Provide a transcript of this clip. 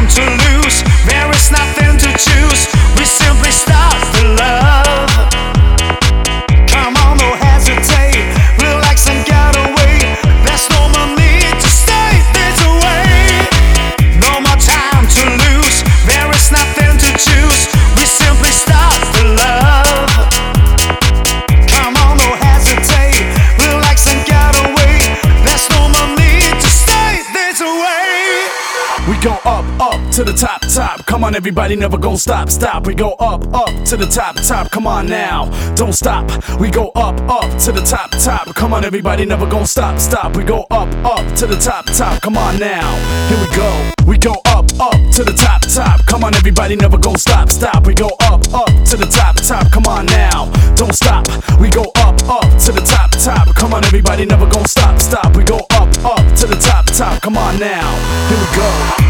time to lose. There is nothing to choose. We simply start the love. Come on, don't hesitate. Relax and get away. There's no more need to stay this way. No more time to lose. There is nothing to choose. We simply start the love. Come on, don't hesitate. Relax and get away. There's no more need to stay this way. We go up, up to the top, top. Come on, everybody, never gon' stop, stop. We go up, up to the top, top. Come on now, don't stop. We go up, up to the top, top. Come on, everybody, never gon' stop, stop. We go up, up to the top, top. Come on now, here we go. We go up, up to the top, top. Come on, everybody, never gon' stop, stop. We go up, up to the top, top. Come on now, don't stop. We go up, up to the top, top. Come on, everybody, never gon' stop, stop. We go up, up to the top, top. Come on now, here we go.